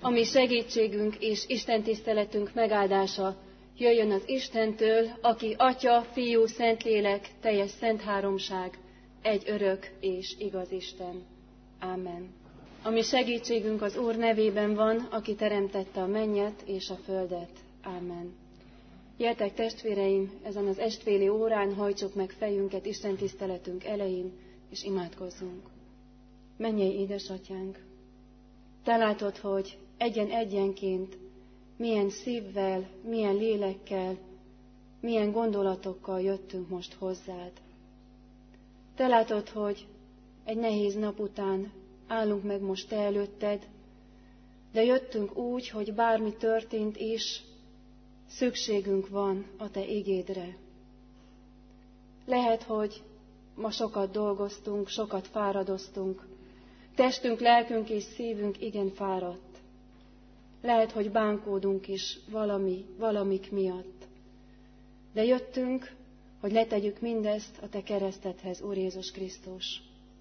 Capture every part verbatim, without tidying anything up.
A mi segítségünk és istentiszteletünk megáldása jöjjön az Istentől, aki Atya, Fiú, Szentlélek, teljes szent háromság, egy örök és igaz Isten. Ámen. A mi segítségünk az Úr nevében van, aki teremtette a mennyet és a földet. Ámen. Gyertek, testvéreim, ezen az estvéli órán hajtsuk meg fejünket istentiszteletünk elején, és imádkozzunk. Mennyei édesatyánk, te látod, hogy egyen-egyenként milyen szívvel, milyen lélekkel, milyen gondolatokkal jöttünk most hozzád. Te látod, hogy egy nehéz nap után állunk meg most te előtted, de jöttünk úgy, hogy bármi történt is, szükségünk van a te igédre. Lehet, hogy ma sokat dolgoztunk, sokat fáradoztunk, testünk, lelkünk és szívünk igen fáradt. Lehet, hogy bánkódunk is valami, valamik miatt. De jöttünk, hogy letegyük mindezt a te keresztedhez, Úr Jézus Krisztus.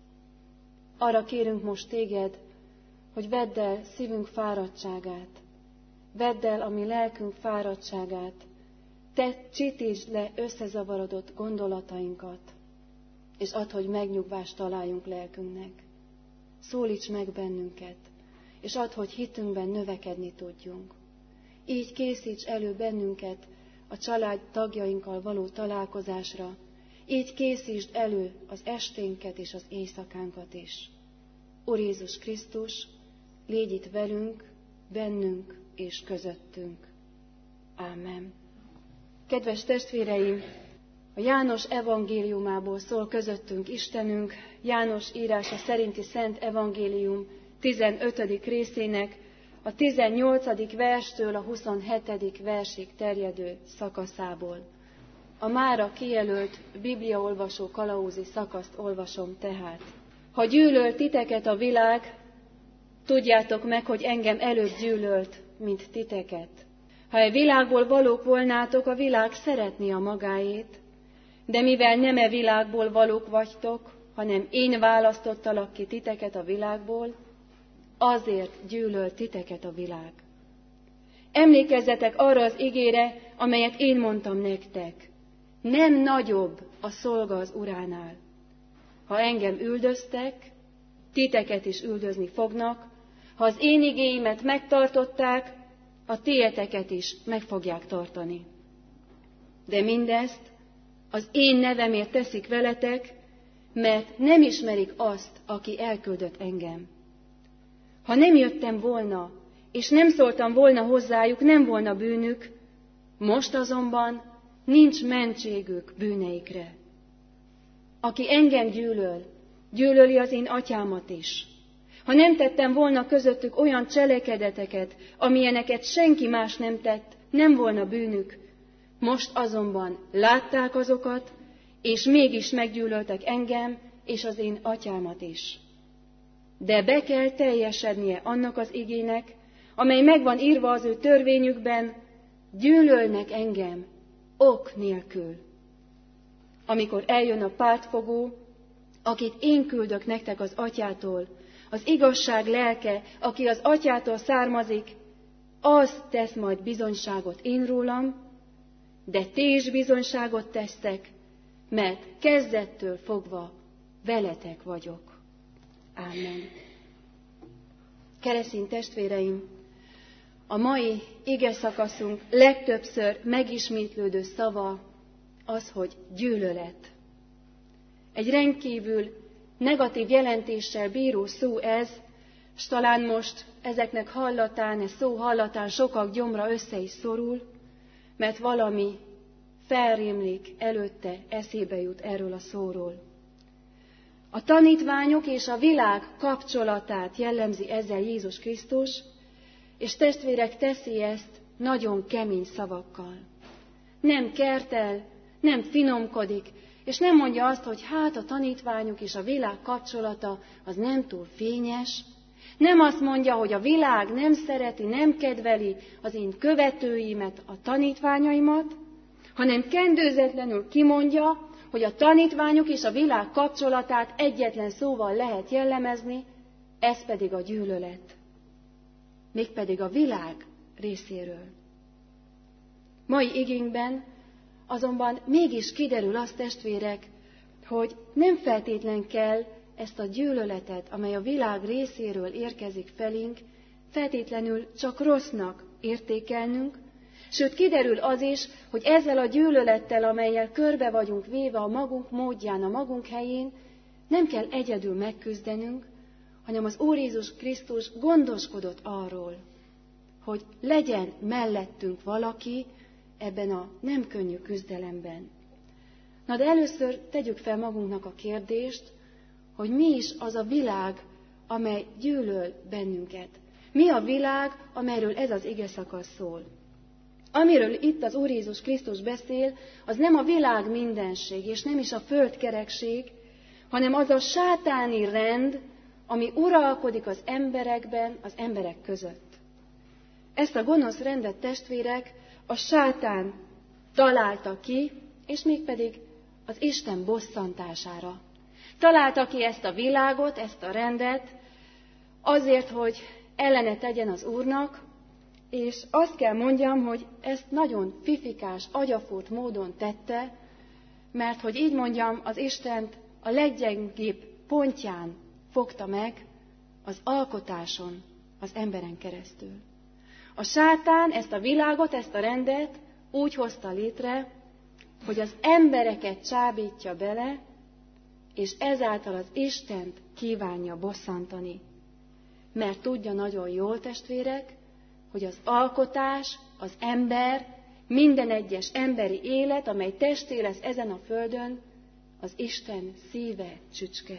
Arra kérünk most téged, hogy vedd el szívünk fáradtságát, vedd el a mi lelkünk fáradtságát, te csitítsd le összezavarodott gondolatainkat, és add, hogy megnyugvást találjunk lelkünknek. Szólíts meg bennünket, és add, hogy hitünkben növekedni tudjunk. Így készíts elő bennünket a család tagjainkkal való találkozásra, így készítsd elő az esténket és az éjszakánkat is. Úr Jézus Krisztus, légy itt velünk, bennünk és közöttünk. Ámen. Kedves testvéreim, a János evangéliumából szól közöttünk Istenünk, János írása szerinti Szent Evangélium tizenötödik részének a tizennyolcadik verstől a huszonhetedik versig terjedő szakaszából. A mára kijelölt bibliaolvasó kalaúzi szakaszt olvasom tehát. Ha gyűlöl titeket a világ, tudjátok meg, hogy engem előbb gyűlölt, mint titeket. Ha e világból valók volnátok, a világ szeretné a magáét, de mivel nem e világból valók vagytok, hanem én választottalak ki titeket a világból, azért gyűlöl titeket a világ. Emlékezzetek arra az igére, amelyet én mondtam nektek. Nem nagyobb a szolga az uránál. Ha engem üldöztek, titeket is üldözni fognak, ha az én igéimet megtartották, a tieteket is meg fogják tartani. De mindezt az én nevemért teszik veletek, mert nem ismerik azt, aki elküldött engem. Ha nem jöttem volna, és nem szóltam volna hozzájuk, nem volna bűnük, most azonban nincs mentségük bűneikre. Aki engem gyűlöl, gyűlöli az én atyámat is. Ha nem tettem volna közöttük olyan cselekedeteket, amilyeneket senki más nem tett, nem volna bűnük, most azonban látták azokat, és mégis meggyűlöltek engem és az én atyámat is. De be kell teljesednie annak az igének, amely megvan írva az ő törvényükben, gyűlölnek engem ok nélkül. Amikor eljön a pártfogó, akit én küldök nektek az atyától, az igazság lelke, aki az atyától származik, az tesz majd bizonyságot én rólam, de ti is bizonyságot tesztek, mert kezdettől fogva veletek vagyok. Ámen. Keresztény testvéreim, a mai igeszakaszunk legtöbbször megismétlődő szava az, hogy gyűlölet. Egy rendkívül negatív jelentéssel bíró szó ez, s talán most ezeknek hallatán, ez szó hallatán sokak gyomra össze is szorul, mert valami felrémlik előtte, eszébe jut erről a szóról. A tanítványok és a világ kapcsolatát jellemzi ezzel Jézus Krisztus, és testvérek, teszi ezt nagyon kemény szavakkal. Nem kertel, nem finomkodik, és nem mondja azt, hogy hát a tanítványok és a világ kapcsolata az nem túl fényes. Nem azt mondja, hogy a világ nem szereti, nem kedveli az én követőimet, a tanítványaimat, hanem kendőzetlenül kimondja, hogy a tanítványok és a világ kapcsolatát egyetlen szóval lehet jellemezni, ez pedig a gyűlölet. mégpedig a világ részéről. Mai igénkben azonban mégis kiderül az, testvérek, hogy nem feltétlen kell ezt a gyűlöletet, amely a világ részéről érkezik felénk, feltétlenül csak rossznak értékelnünk, sőt kiderül az is, hogy ezzel a gyűlölettel, amellyel körbe vagyunk véve a magunk módján, a magunk helyén, nem kell egyedül megküzdenünk, hanem az Úr Jézus Krisztus gondoskodott arról, hogy legyen mellettünk valaki ebben a nem könnyű küzdelemben. Na de először tegyük fel magunknak a kérdést, hogy mi is az a világ, amely gyűlöl bennünket. Mi a világ, amelyről ez az ige szakasz szól? Amiről itt az Úr Jézus Krisztus beszél, az nem a világ mindenség, és nem is a földkerekség, hanem az a sátáni rend, ami uralkodik az emberekben, az emberek között. Ezt a gonosz rendet, testvérek, a sátán találta ki, és mégpedig az Isten bosszantására. Találta ki ezt a világot, ezt a rendet, azért, hogy ellene tegyen az Úrnak, és azt kell mondjam, hogy ezt nagyon fifikás, agyafót módon tette, mert hogy így mondjam, az Istent a leggyengébb pontján fogta meg, az alkotáson, az emberen keresztül. A sátán ezt a világot, ezt a rendet úgy hozta létre, hogy az embereket csábítja bele, és ezáltal az Istent kívánja bosszantani. Mert tudja nagyon jól, testvérek, hogy az alkotás, az ember, minden egyes emberi élet, amely testé lesz ezen a földön, az Isten szíve csücske.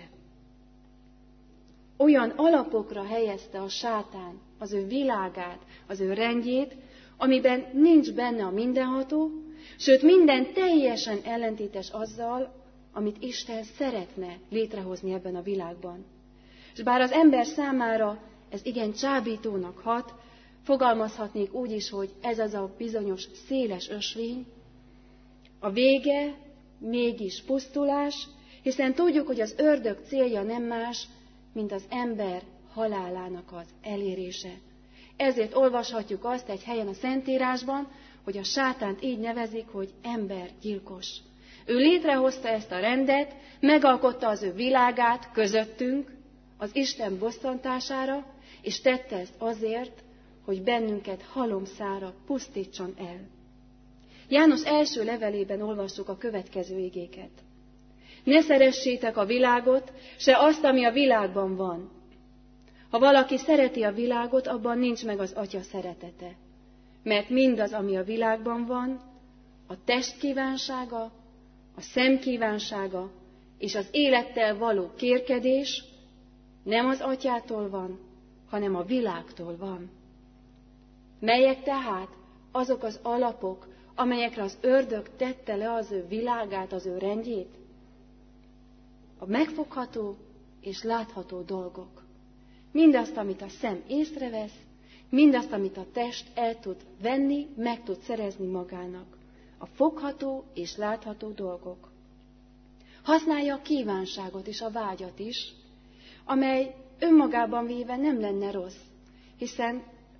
Olyan alapokra helyezte a sátán az ő világát, az ő rendjét, amiben nincs benne a mindenható, sőt minden teljesen ellentétes azzal, amit Isten szeretne létrehozni ebben a világban. És bár az ember számára ez igen csábítónak hat, fogalmazhatnék úgy is, hogy ez az a bizonyos széles ösvény, a vége mégis pusztulás, hiszen tudjuk, hogy az ördög célja nem más, mint az ember halálának az elérése. Ezért olvashatjuk azt egy helyen a Szentírásban, hogy a sátánt így nevezik, hogy embergyilkos. Ő létrehozta ezt a rendet, megalkotta az ő világát közöttünk, az Isten bosszantására, és tette ezt azért, hogy bennünket halomszára pusztítson el. János első levelében olvassuk a következő igéket. Ne szeressétek a világot, se azt, ami a világban van. Ha valaki szereti a világot, abban nincs meg az Atya szeretete. Mert mindaz, ami a világban van, a test kívánsága, a szem kívánsága és az élettel való kérkedés nem az Atyától van, hanem a világtól van. Melyek tehát azok az alapok, amelyekre az ördög tette le az ő világát, az ő rendjét? A megfogható és látható dolgok. Mindazt, amit a szem észrevesz, mindazt, amit a test el tud venni, meg tud szerezni magának. A fogható és látható dolgok. Használja a kívánságot és a vágyat is, amely önmagában véve nem lenne rossz, hiszen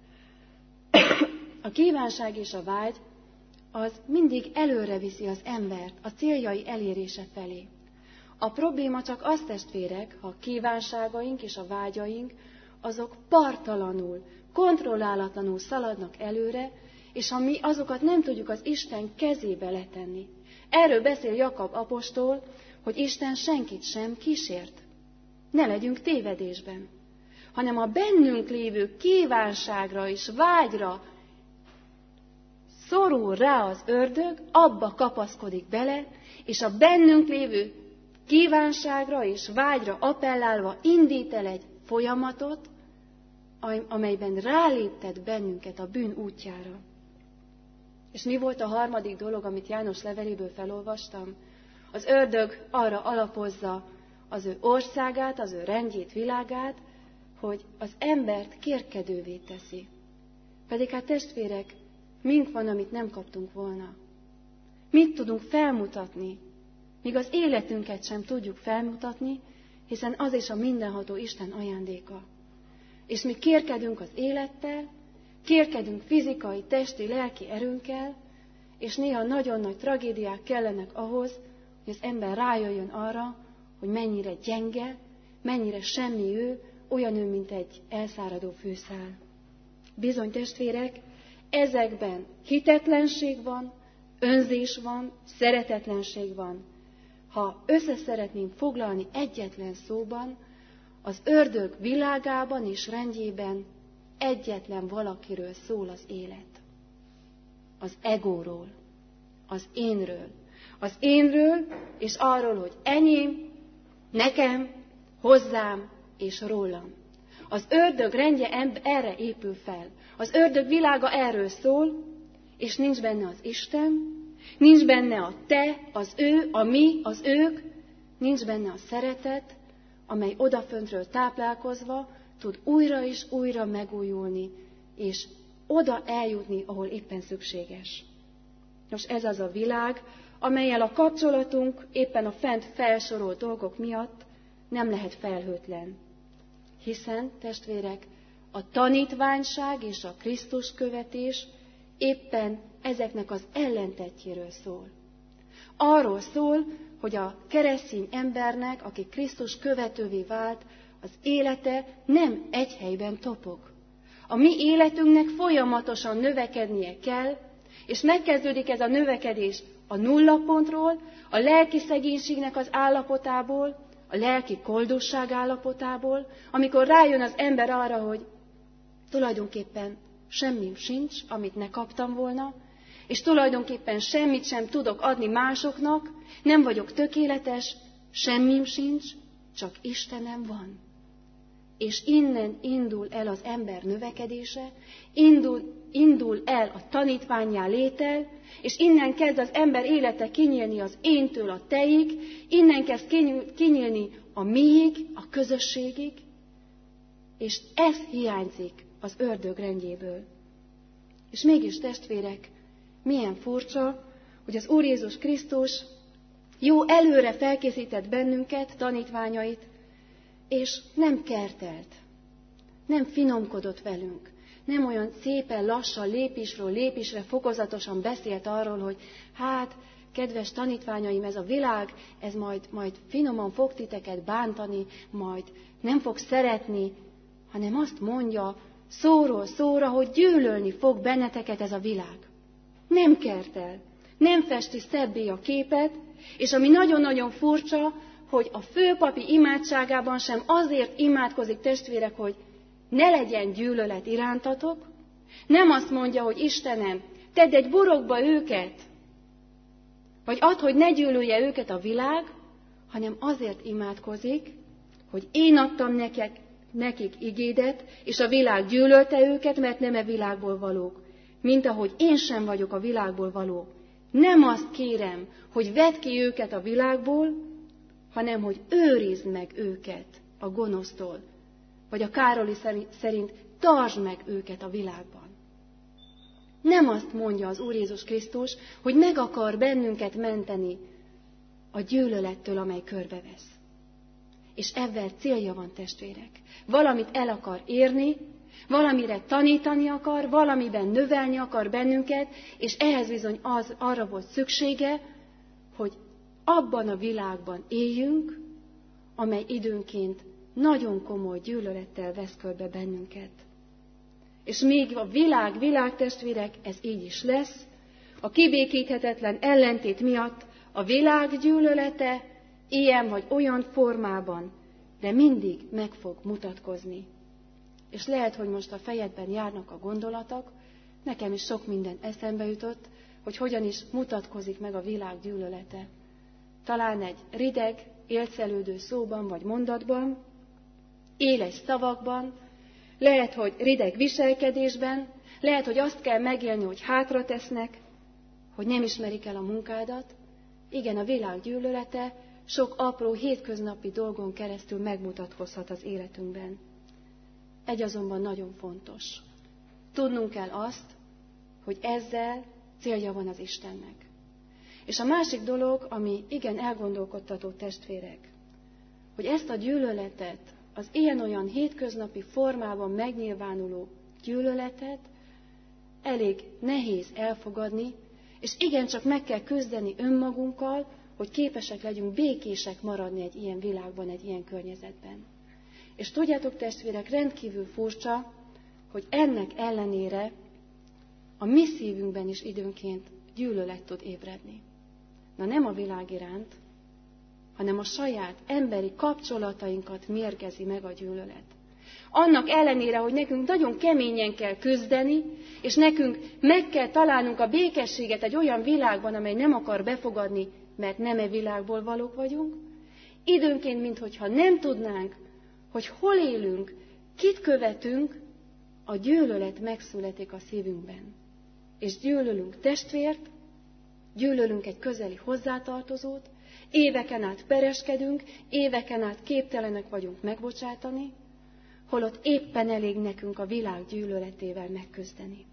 a kívánság és a vágy az mindig előre viszi az embert a céljai elérése felé. A probléma csak az, testvérek, ha a kívánságaink és a vágyaink azok parttalanul, kontrollálatlanul szaladnak előre, és ha mi azokat nem tudjuk az Isten kezébe letenni. Erről beszél Jakab apostol, hogy Isten senkit sem kísért. Ne legyünk tévedésben, hanem a bennünk lévő kívánságra és vágyra szorul rá az ördög, abba kapaszkodik bele, és a bennünk lévő kívánságra és vágyra appellálva indít el egy folyamatot, amelyben ráléptet bennünket a bűn útjára. És mi volt a harmadik dolog, amit János leveléből felolvastam? Az ördög arra alapozza az ő országát, az ő rendjét, világát, hogy az embert kérkedővé teszi. Pedig hát testvérek, mink van, amit nem kaptunk volna? Mit tudunk felmutatni? Míg az életünket sem tudjuk felmutatni, hiszen az is a mindenható Isten ajándéka. És mi kérkedünk az élettel, kérkedünk fizikai, testi, lelki erőnkkel, és néha nagyon nagy tragédiák kellenek ahhoz, hogy az ember rájöjjön arra, hogy mennyire gyenge, mennyire semmi ő, olyan ő, mint egy elszáradó fűszál. Bizony, testvérek, ezekben hitetlenség van, önzés van, szeretetlenség van. Ha össze szeretném foglalni egyetlen szóban, az ördög világában és rendjében egyetlen valakiről szól az élet. Az egóról, az énről. Az énről és arról, hogy enyém, nekem, hozzám és rólam. Az ördög rendje erre épül fel. Az ördög világa erről szól, és nincs benne az Isten, nincs benne a te, az ő, a mi, az ők, nincs benne a szeretet, amely odaföntről táplálkozva tud újra és újra megújulni, és oda eljutni, ahol éppen szükséges. Nos, ez az a világ, amellyel a kapcsolatunk éppen a fent felsorolt dolgok miatt nem lehet felhőtlen. Hiszen, testvérek, a tanítványság és a Krisztus követés éppen ezeknek az ellentetjéről szól. Arról szól, hogy a keresztény embernek, aki Krisztus követővé vált, az élete nem egy helyben topog. A mi életünknek folyamatosan növekednie kell, és megkezdődik ez a növekedés a nullapontról, a lelki szegénységnek az állapotából, a lelki koldusság állapotából, amikor rájön az ember arra, hogy tulajdonképpen semmim sincs, amit ne kaptam volna, és tulajdonképpen semmit sem tudok adni másoknak, nem vagyok tökéletes, semmim sincs, csak Istenem van. És innen indul el az ember növekedése, indul, indul el a tanítvánnyá létel, és innen kezd az ember élete kinyílni az éntől a teig, innen kezd kinyílni a miig, a közösségig, és ez hiányzik az ördög rendjéből. És mégis, testvérek, milyen furcsa, hogy az Úr Jézus Krisztus jó előre felkészített bennünket, tanítványait, és nem kertelt, nem finomkodott velünk, nem olyan szépen, lassan, lépésről lépésre, fokozatosan beszélt arról, hogy hát, kedves tanítványaim, ez a világ, ez majd, majd finoman fog titeket bántani, majd nem fog szeretni, hanem azt mondja szóról szóra, hogy gyűlölni fog benneteket ez a világ. Nem kertel, nem festi szebbé a képet, és ami nagyon-nagyon furcsa, hogy a főpapi imádságában sem azért imádkozik, testvérek, hogy ne legyen gyűlölet irántatok, nem azt mondja, hogy Istenem, tedd egy burokba őket, vagy add, hogy ne gyűlölje őket a világ, hanem azért imádkozik, hogy én adtam nekik, nekik igédet, és a világ gyűlölte őket, mert nem e világból valók, mint ahogy én sem vagyok a világból való. Nem azt kérem, hogy vedd ki őket a világból, hanem hogy őrizd meg őket a gonosztól, vagy a Károli szerint tartsd meg őket a világban. Nem azt mondja az Úr Jézus Krisztus, hogy meg akar bennünket menteni a gyűlölettől, amely körbevesz. És ebben célja van, testvérek. Valamit el akar érni, valamire tanítani akar, valamiben növelni akar bennünket, és ehhez bizony az, arra volt szüksége, hogy abban a világban éljünk, amely időnként nagyon komoly gyűlölettel vesz körbe bennünket. És még a világ, világtestvérek, ez így is lesz, a kibékíthetetlen ellentét miatt a világ gyűlölete ilyen vagy olyan formában, de mindig meg fog mutatkozni. És lehet, hogy most a fejedben járnak a gondolatok, nekem is sok minden eszembe jutott, hogy hogyan is mutatkozik meg a világ gyűlölete. Talán egy rideg, élcelődő szóban vagy mondatban, éles szavakban, lehet, hogy rideg viselkedésben, lehet, hogy azt kell megélni, hogy hátra tesznek, hogy nem ismerik el a munkádat. Igen, a világ gyűlölete sok apró, hétköznapi dolgon keresztül megmutatkozhat az életünkben. Egy azonban nagyon fontos. Tudnunk kell azt, hogy ezzel célja van az Istennek. És a másik dolog, ami igen elgondolkodtató, testvérek, hogy ezt a gyűlöletet, az ilyen-olyan hétköznapi formában megnyilvánuló gyűlöletet elég nehéz elfogadni, és igencsak meg kell küzdeni önmagunkkal, hogy képesek legyünk békések maradni egy ilyen világban, egy ilyen környezetben. És tudjátok, testvérek, rendkívül furcsa, hogy ennek ellenére a mi szívünkben is időnként gyűlölet tud ébredni. Na nem a világ iránt, hanem a saját emberi kapcsolatainkat mérgezi meg a gyűlölet. Annak ellenére, hogy nekünk nagyon keményen kell küzdeni, és nekünk meg kell találnunk a békességet egy olyan világban, amely nem akar befogadni, mert nem e világból valók vagyunk, időnként, minthogyha nem tudnánk, hogy hol élünk, kit követünk, a gyűlölet megszületik a szívünkben. És gyűlölünk testvért, gyűlölünk egy közeli hozzátartozót, éveken át pereskedünk, éveken át képtelenek vagyunk megbocsátani, holott éppen elég nekünk a világ gyűlöletével megküzdeni.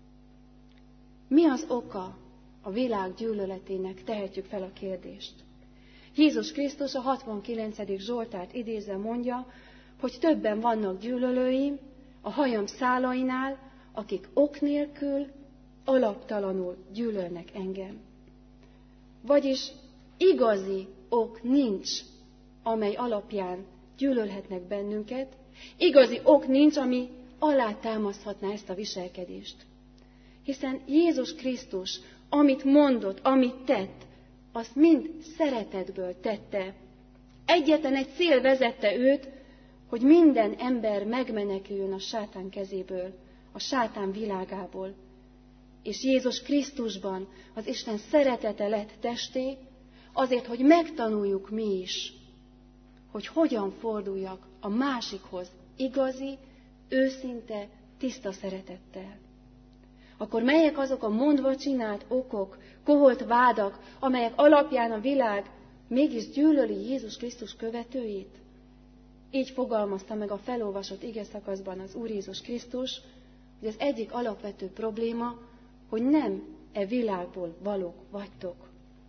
Mi az oka a világ gyűlöletének, tehetjük fel a kérdést. Jézus Krisztus a hatvankilencedik Zsoltárt idézve mondja, hogy többen vannak gyűlölőim a hajam szálainál, akik ok nélkül, alaptalanul gyűlölnek engem. Vagyis igazi ok nincs, amely alapján gyűlölhetnek bennünket, igazi ok nincs, ami alátámaszthatná ezt a viselkedést. Hiszen Jézus Krisztus, amit mondott, amit tett, azt mind szeretetből tette. Egyetlen egy cél vezette őt, hogy minden ember megmeneküljön a sátán kezéből, a sátán világából. És Jézus Krisztusban az Isten szeretete lett testé, azért, hogy megtanuljuk mi is, hogy hogyan forduljak a másikhoz igazi, őszinte, tiszta szeretettel. Akkor melyek azok a mondva csinált okok, koholt vádak, amelyek alapján a világ mégis gyűlöli Jézus Krisztus követőit? Így fogalmazta meg a felolvasott ige szakaszban az Úr Jézus Krisztus, hogy az egyik alapvető probléma, hogy nem e világból valók vagytok.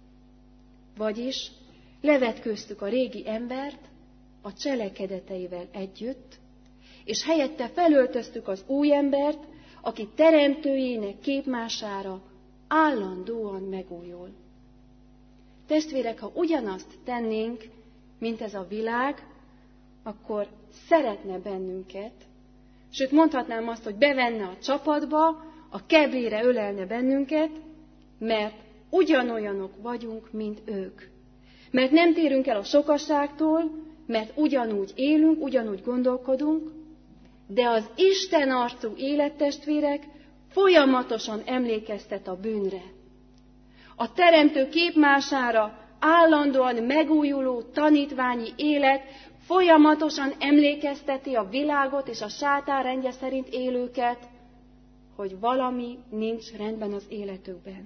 Vagyis levetkőztük a régi embert a cselekedeteivel együtt, és helyette felöltöztük az új embert, aki teremtőjének képmására állandóan megújul. Testvérek, ha ugyanazt tennénk, mint ez a világ, akkor szeretne bennünket, sőt mondhatnám azt, hogy bevenne a csapatba, a keblére ölelne bennünket, mert ugyanolyanok vagyunk, mint ők. Mert nem térünk el a sokaságtól, mert ugyanúgy élünk, ugyanúgy gondolkodunk, de az Isten arcú élettestvérek folyamatosan emlékeztet a bűnre. A teremtő képmására állandóan megújuló tanítványi élet folyamatosan emlékezteti a világot és a sátán rendje szerint élőket, hogy valami nincs rendben az életükben.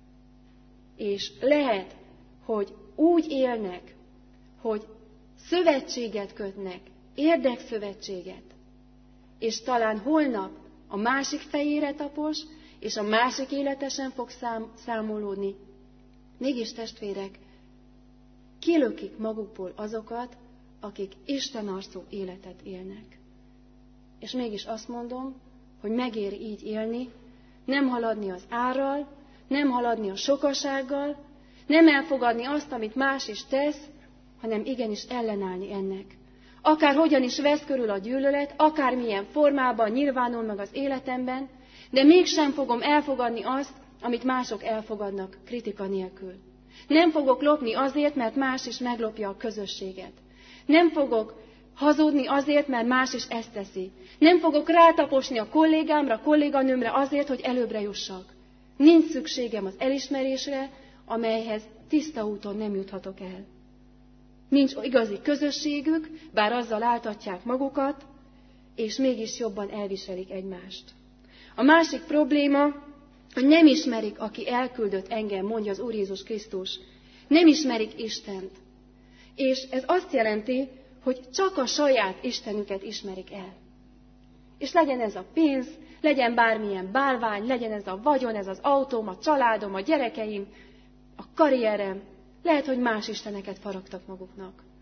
És lehet, hogy úgy élnek, hogy szövetséget kötnek, érdekszövetséget, és talán holnap a másik fejére tapos, és a másik életesen fog szám, számolódni. Mégis testvérek, kilökik magukból azokat, akik Isten arcú életet élnek. És mégis azt mondom, hogy megér így élni, nem haladni az árral, nem haladni a sokasággal, nem elfogadni azt, amit más is tesz, hanem igenis ellenállni ennek. Akárhogyan is vesz körül a gyűlölet, akármilyen formában nyilvánul meg az életemben, de mégsem fogom elfogadni azt, amit mások elfogadnak kritika nélkül. Nem fogok lopni azért, mert más is meglopja a közösséget. Nem fogok hazudni azért, mert más is ezt teszi. Nem fogok rátaposni a kollégámra, kolléganőmre azért, hogy előbbre jussak. Nincs szükségem az elismerésre, amelyhez tiszta úton nem juthatok el. Nincs igazi közösségük, bár azzal áltatják magukat, és mégis jobban elviselik egymást. A másik probléma, hogy nem ismerik, aki elküldött engem, mondja az Úr Jézus Krisztus. Nem ismerik Istent. És ez azt jelenti, hogy csak a saját Istenüket ismerik el. És legyen ez a pénz, legyen bármilyen bálvány, legyen ez a vagyon, ez az autóm, a családom, a gyerekeim, a karrierem, lehet, hogy más isteneket faragtak maguknak.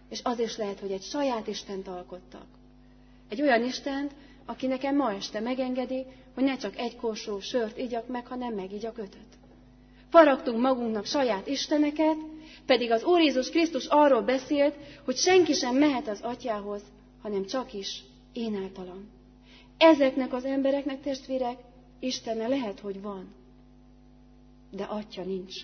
és az is lehet, hogy egy saját Istent alkottak. Egy olyan Istent, aki nekem ma este megengedi, hogy ne csak egy korsó sört igyak meg, hanem megigyak ötöt. Faragtunk magunknak saját isteneket, pedig az Úr Jézus Krisztus arról beszélt, hogy senki sem mehet az Atyához, hanem csak is én általam. Ezeknek az embereknek, testvérek, Istene lehet, hogy van, de Atya nincs.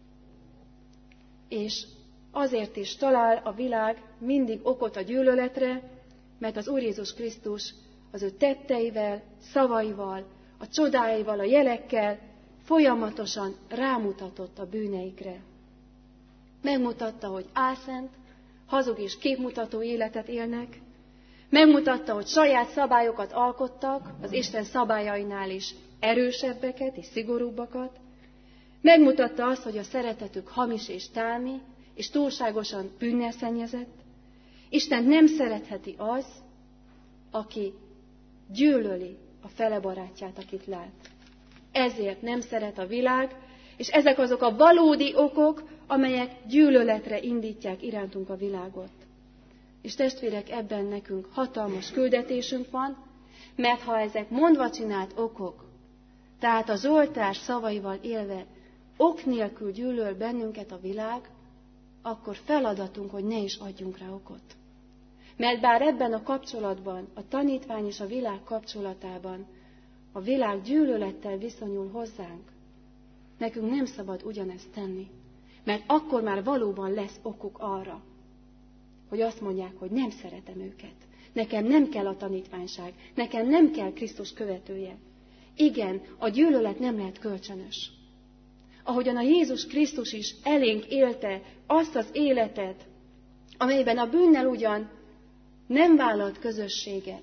És azért is talál a világ mindig okot a gyűlöletre, mert az Úr Jézus Krisztus az ő tetteivel, szavaival, a csodáival, a jelekkel folyamatosan rámutatott a bűneikre. Megmutatta, hogy álszent, hazug és képmutató életet élnek. Megmutatta, hogy saját szabályokat alkottak, az Isten szabályainál is erősebbeket és szigorúbbakat. Megmutatta azt, hogy a szeretetük hamis és tálmi, és túlságosan bűnnel szennyezett. Isten nem szeretheti az, aki gyűlöli a fele barátját, akit lát. Ezért nem szeret a világ, és ezek azok a valódi okok, amelyek gyűlöletre indítják irántunk a világot. És testvérek, ebben nekünk hatalmas küldetésünk van, mert ha ezek mondva csinált okok, tehát a Zsoltár szavaival élve ok nélkül gyűlöl bennünket a világ, akkor feladatunk, hogy ne is adjunk rá okot. Mert bár ebben a kapcsolatban, a tanítvány és a világ kapcsolatában a világ gyűlölettel viszonyul hozzánk, nekünk nem szabad ugyanezt tenni. Mert akkor már valóban lesz okuk arra, hogy azt mondják, hogy nem szeretem őket. Nekem nem kell a tanítványság, nekem nem kell Krisztus követője. Igen, a gyűlölet nem lehet kölcsönös. Ahogyan a Jézus Krisztus is elénk élte azt az életet, amelyben a bűnnel ugyan nem vállalt közösséget,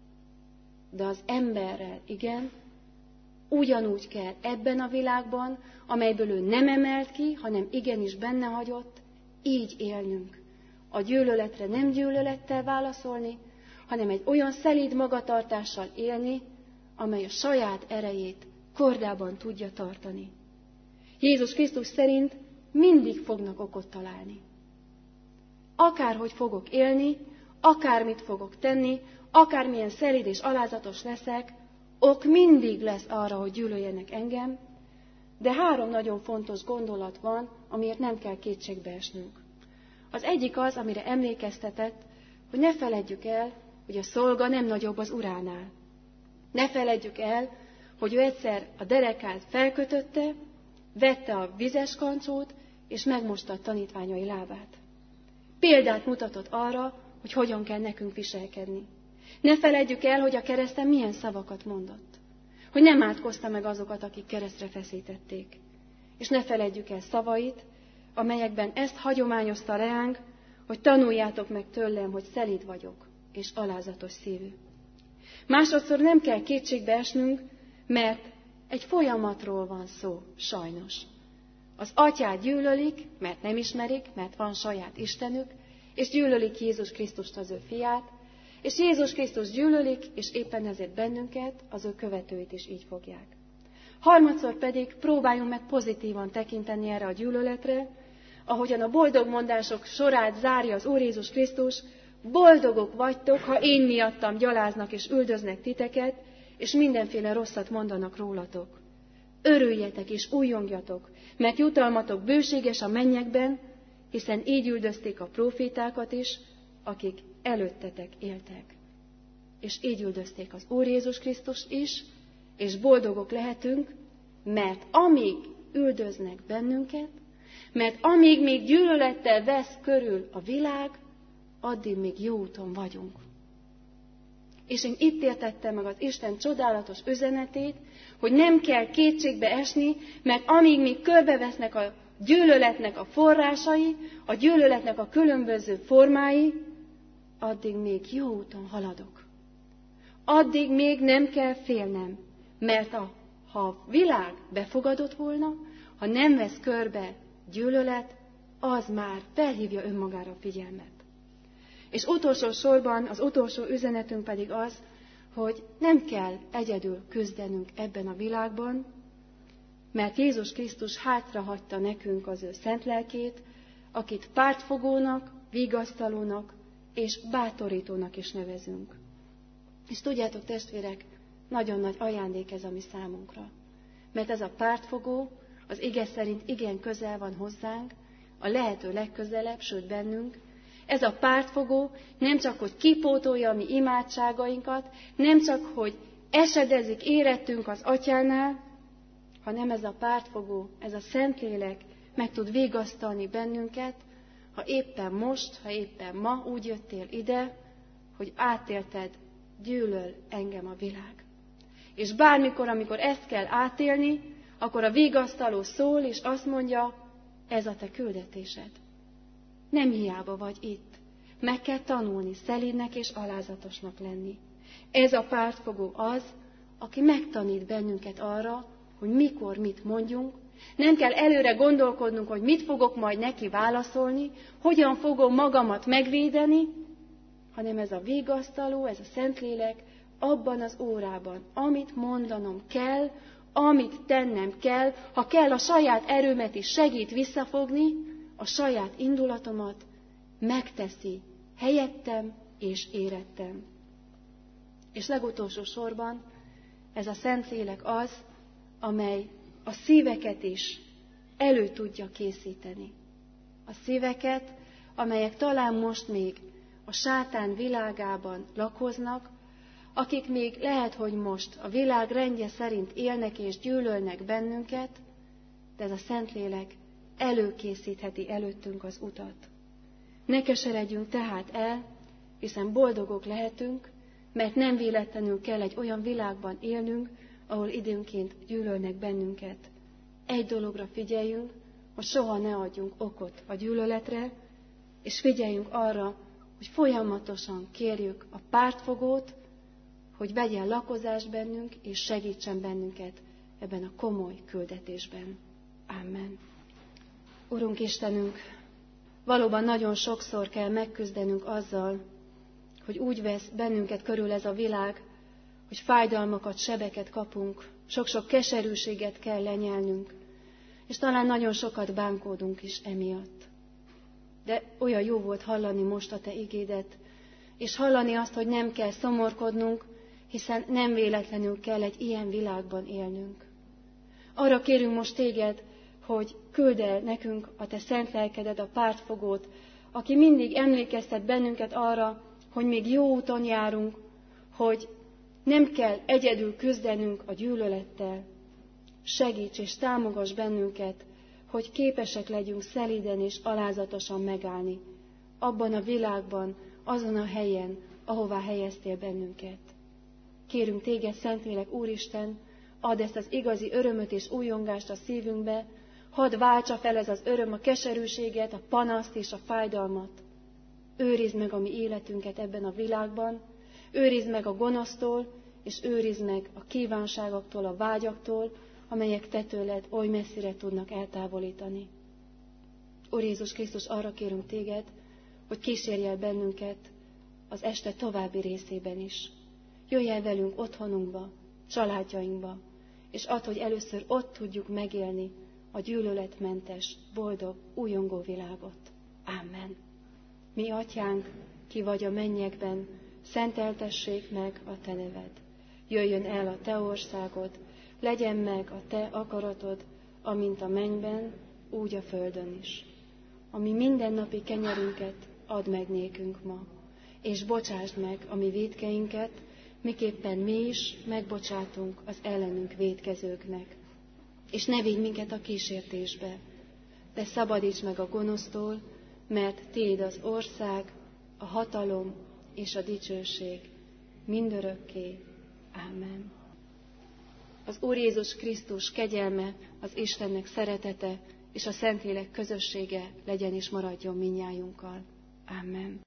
de az emberrel, igen, ugyanúgy kell ebben a világban, amelyből ő nem emelt ki, hanem igenis benne hagyott, így élnünk. A gyűlöletre nem gyűlölettel válaszolni, hanem egy olyan szelíd magatartással élni, amely a saját erejét kordában tudja tartani. Jézus Krisztus szerint mindig fognak okot találni. Akárhogy fogok élni, akármit fogok tenni, akármilyen szelíd és alázatos leszek, ok mindig lesz arra, hogy gyűlöljenek engem, de három nagyon fontos gondolat van, amiért nem kell kétségbe esnünk. Az egyik az, amire emlékeztetett, hogy ne feledjük el, hogy a szolga nem nagyobb az uránál. Ne feledjük el, hogy ő egyszer a derekát felkötötte, vette a vizes kancsót, és megmosta a tanítványai lábát. Példát mutatott arra, hogy hogyan kell nekünk viselkedni. Ne feledjük el, hogy a kereszten milyen szavakat mondott. Hogy nem átkozta meg azokat, akik keresztre feszítették. És ne feledjük el szavait, amelyekben ezt hagyományozta ránk, hogy tanuljátok meg tőlem, hogy szelíd vagyok, és alázatos szívű. Másodszor nem kell kétségbe esnünk, mert egy folyamatról van szó, sajnos. Az atyát gyűlölik, mert nem ismerik, mert van saját Istenük, és gyűlölik Jézus Krisztust, az ő fiát, és Jézus Krisztus gyűlölik, és éppen ezért bennünket, az ő követőit is így fogják. Harmadszor pedig próbáljunk meg pozitívan tekinteni erre a gyűlöletre, ahogyan a boldog mondások sorát zárja az Úr Jézus Krisztus, boldogok vagytok, ha én miattam gyaláznak és üldöznek titeket, és mindenféle rosszat mondanak rólatok. Örüljetek és újjongjatok, mert jutalmatok bőséges a mennyekben, hiszen így üldözték a prófétákat is, akik előttetek éltek. És így üldözték az Úr Jézus Krisztus is, és boldogok lehetünk, mert amíg üldöznek bennünket, mert amíg még gyűlölettel vesz körül a világ, addig még jó úton vagyunk. És én itt értettem meg az Isten csodálatos üzenetét, hogy nem kell kétségbe esni, mert amíg még körbevesznek a gyűlöletnek a forrásai, a gyűlöletnek a különböző formái, addig még jó úton haladok. Addig még nem kell félnem, mert a, ha a világ befogadott volna, ha nem vesz körbe gyűlölet, az már felhívja önmagára a figyelmet. És utolsó sorban az utolsó üzenetünk pedig az, hogy nem kell egyedül küzdenünk ebben a világban, mert Jézus Krisztus hátrahagyta nekünk az ő szent lelkét, akit pártfogónak, vigasztalónak és bátorítónak is nevezünk. És tudjátok, testvérek, nagyon nagy ajándék ez a mi számunkra. Mert ez a pártfogó az ige szerint igen közel van hozzánk, a lehető legközelebb, sőt bennünk. Ez a pártfogó nem csak, hogy kipótolja a mi imádságainkat, nem csak, hogy esedezik érettünk az Atyánál, hanem ez a pártfogó, ez a Szentlélek meg tud vigasztalni bennünket, ha éppen most, ha éppen ma úgy jöttél ide, hogy átélted, gyűlöl engem a világ. És bármikor, amikor ezt kell átélni, akkor a vigasztaló szól, és azt mondja, ez a te küldetésed. Nem hiába vagy itt. Meg kell tanulni szelídnek és alázatosnak lenni. Ez a pártfogó az, aki megtanít bennünket arra, hogy mikor mit mondjunk. Nem kell előre gondolkodnunk, hogy mit fogok majd neki válaszolni, hogyan fogom magamat megvédeni, hanem ez a vigasztaló, ez a Szentlélek abban az órában, amit mondanom kell, amit tennem kell, ha kell a saját erőmet is segít visszafogni, a saját indulatomat megteszi helyettem és érettem. És legutolsó sorban ez a Szentlélek az, amely a szíveket is elő tudja készíteni. A szíveket, amelyek talán most még a sátán világában lakoznak, akik még lehet, hogy most a világ rendje szerint élnek és gyűlölnek bennünket, de ez a Szentlélek előkészítheti előttünk az utat. Ne keseredjünk tehát el, hiszen boldogok lehetünk, mert nem véletlenül kell egy olyan világban élnünk, ahol időnként gyűlölnek bennünket. Egy dologra figyeljünk, hogy soha ne adjunk okot a gyűlöletre, és figyeljünk arra, hogy folyamatosan kérjük a pártfogót, hogy vegyen lakozást bennünk, és segítsen bennünket ebben a komoly küldetésben. Amen. Urunk Istenünk, valóban nagyon sokszor kell megküzdenünk azzal, hogy úgy vesz bennünket körül ez a világ, hogy fájdalmakat, sebeket kapunk, sok-sok keserűséget kell lenyelnünk, és talán nagyon sokat bánkódunk is emiatt. De olyan jó volt hallani most a Te igédet, és hallani azt, hogy nem kell szomorkodnunk, hiszen nem véletlenül kell egy ilyen világban élnünk. Arra kérünk most Téged, hogy küld el nekünk a Te szent lelkedet, a pártfogót, aki mindig emlékeztet bennünket arra, hogy még jó úton járunk, hogy nem kell egyedül küzdenünk a gyűlölettel. Segíts és támogass bennünket, hogy képesek legyünk szelíden és alázatosan megállni abban a világban, azon a helyen, ahová helyeztél bennünket. Kérünk Téged, Szentlélek, Úristen, add ezt az igazi örömöt és újongást a szívünkbe, hadd váltsa fel ez az öröm a keserűséget, a panaszt és a fájdalmat. Őrizd meg a mi életünket ebben a világban, őrizd meg a gonosztól, és őrizd meg a kívánságoktól, a vágyaktól, amelyek Te tőled oly messzire tudnak eltávolítani. Úr Jézus Krisztus, arra kérünk Téged, hogy kísérj el bennünket az este további részében is. Jöjj el velünk otthonunkba, családjainkba, és add, hogy először ott tudjuk megélni a gyűlöletmentes, boldog, újongó világot. Amen. Mi Atyánk, ki vagy a mennyekben, szenteltessék meg a Te neved. Jöjjön el a Te országod, legyen meg a Te akaratod, amint a mennyben, úgy a földön is. Ami mindennapi kenyerünket add meg nékünk ma, és bocsásd meg a mi vétkeinket, miképpen mi is megbocsátunk az ellenünk vétkezőknek. És ne vigy minket a kísértésbe, de szabadíts meg a gonosztól, mert Tiéd az ország, a hatalom és a dicsőség mindörökké. Ámen. Az Úr Jézus Krisztus kegyelme, az Istennek szeretete és a Szentlélek közössége legyen és maradjon mindnyájunkkal. Amen.